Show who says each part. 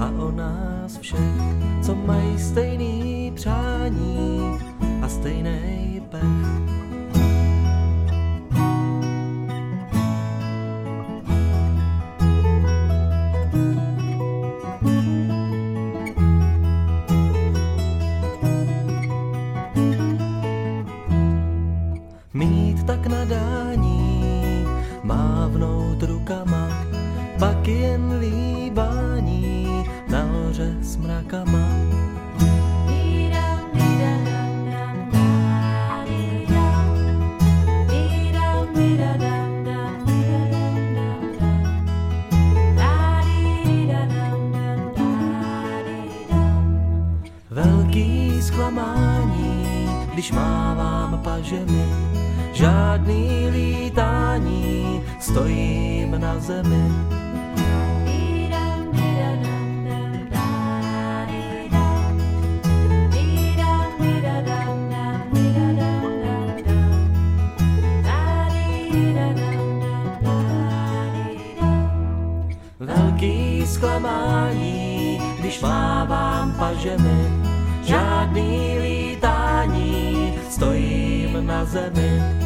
Speaker 1: a o nás všech, co mají stejný přání a stejnej pech. Mít tak nadání, mávnout rukama, pak jen líbání nahoře s mrakama. Velký zklamání, když mávám pažemi, žádný lítání, stojím na zemi. Velký zklamání, když mávám pažemi, žádný lítání, stojím na zemi.